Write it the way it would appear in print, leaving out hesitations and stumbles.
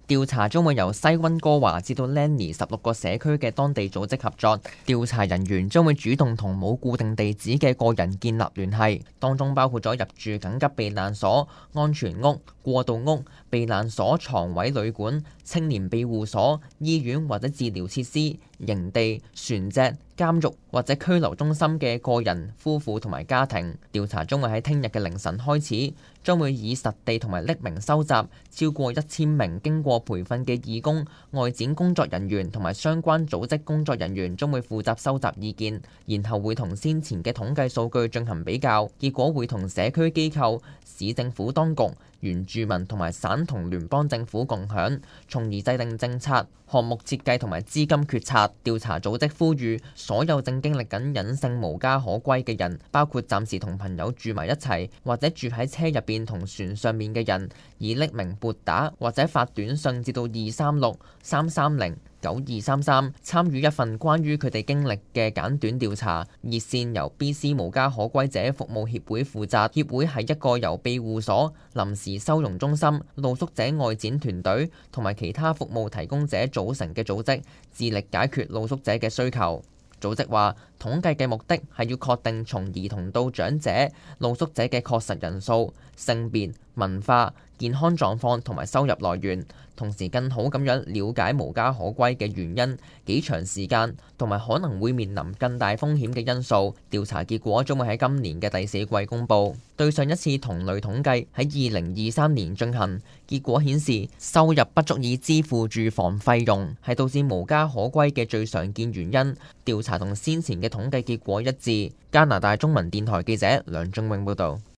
調查將會由西溫哥華至到 Lani 16個社區嘅當地組織合作，調查人員將會主動同冇固定地址嘅個人建立聯繫，當中包括咗入住緊急避難所、安全屋、過渡屋、避難所、床位旅館、青年庇護所、醫院或者治療設施、營地、船隻、監獄或者拘留中心嘅個人、夫婦同埋家庭。調查將會喺聽日嘅凌晨開始，將會以實地同埋匿名收集超過1000名經過培訓嘅義工、外展工作人員同埋相關組織工作人員將會負責收集意見，然後會同先前嘅統計數據進行比較，結果會同社區機構、市政府當局、原住民同埋省同聯邦政府共享，從而制定政策、項目設計同埋資金決策。調查組織呼籲所有正經歷緊隱性無家可歸嘅人，包括暫時同朋友住埋一齊或者住喺車入邊同船上面嘅人，以匿名撥打或者發短信至到236-330-9233，參與一份關於佢哋經歷嘅簡短調查。熱線由 BC 無家可歸者服務協會負責，協會係一個由庇護所、臨時收容中心、露宿者外展團隊同埋其他服務提供者組成嘅組織，致力解決露宿者嘅需求。組織話，統計嘅目的係要確定從兒童到長者露宿者嘅確實人數、性別、文化、健康狀況同埋收入來源，同時更好咁樣了解無家可歸嘅原因、幾長時間同埋可能會面臨更大風險嘅因素。調查結果將會喺今年嘅第4季公佈。對上一次同類統計喺2023年進行，結果顯示收入不足以支付住房費用係導致無家可歸嘅最常見原因。調查同先前嘅統計結果一致。加拿大中文電台記者梁仲永報導。